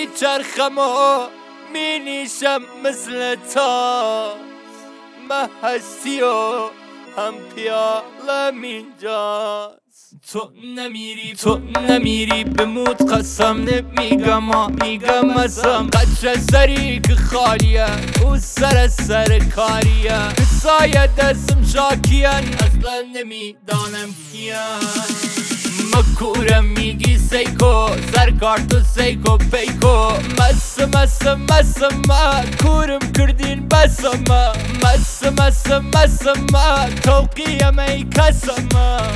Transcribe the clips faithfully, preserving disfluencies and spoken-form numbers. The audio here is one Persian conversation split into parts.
میچرخم و مینیشم مثل تا ما هستی و هم پیالم اینجاست. تو نمیری تو نمیری بموت قسم نمیگم ها میگم ازم قدر سری که خالیه او سر سر کاریه سایه دستم شاکیان اصلا نمیدانم کیان مکورم میگی سیکو سرکار تو سیکو پیکو مس مس مس ما کورم کردین بس ما مس مس مس ما توقیم ای کسم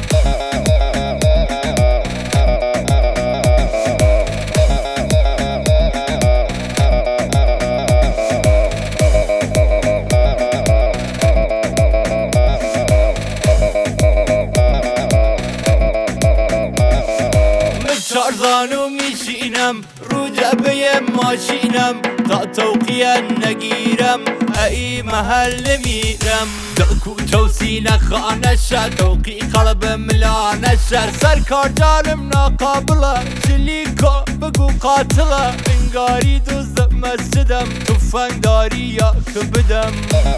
چارزانو میشینم رو جبه ماشینم تا توقیه نگیرم ای محل میرم کوچه و سینه خانه شد توقی قلب ملانه شد سرکار جانم ناقابله شلیکو بگو قاتله انگاری دوز مسجدم تفنگ داری یا که بدم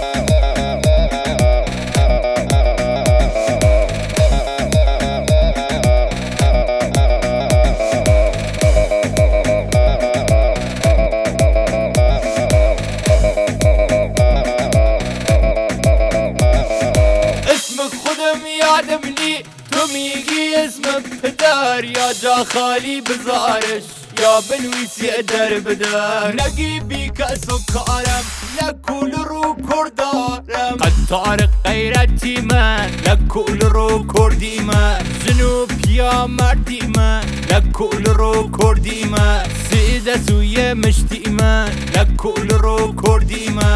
یادم نی تو میگی اسم پدر یا جا خالی بزارش یا بنویسی در بدر نگی بی کس و کارم لکول رو کردارم قد طارق غیرتی من لکول رو کردی من جنوب یا مردی من لکول رو کردی من سیده سوی مشتی من لکول رو کردی من